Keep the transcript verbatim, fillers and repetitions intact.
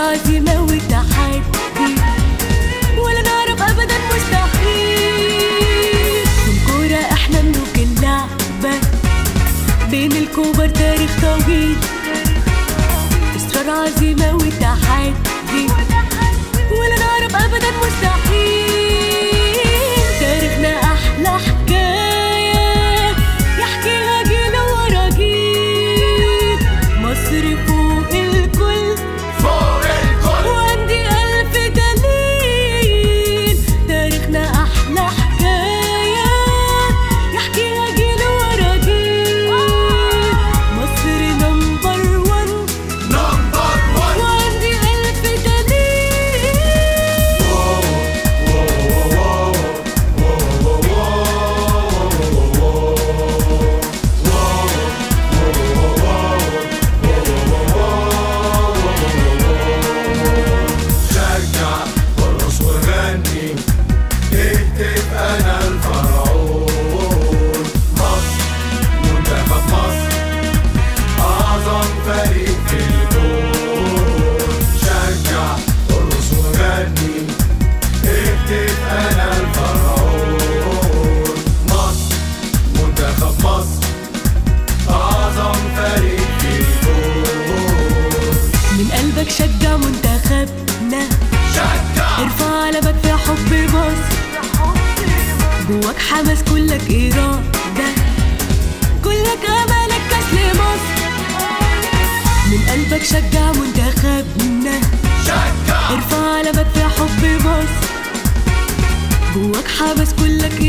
عزيمة وتحدي ولا نعرف أبدا مستحيل. في الكورة احنا ملوك اللعبة، بين الكبر تاريخ طويل، إصرار عزيمة وتحدي ولا نعرف أبدا مستحيل. تاريخنا أحلى حكاية يحكيها جيل ورا جيل، مصر فوق الكل فوق الكل وعندي ألف دليل. تاريخنا أحلى حكاية يحكيها جيل ورا جيل، مصر نمبر ون نمبر وان. وعندي ألف دليل. شجع وارقص وغني، اهتف انا الفرعون. مصر منتخب مصر اعظم فريق في الكون. شجع وارقص وغني، اهتف انا الفرعون. مصر منتخب مصر اعظم فريق في الكون. من قلبك شجع منتخبنا، شجع ارفع علمك في حب مصر، جواك حماس كلك إرادة، كلك أملك كاس لمصر. من قلبك شجع منتخبنا، شجع ارفع علمك في حب مصر، جواك حماس كلك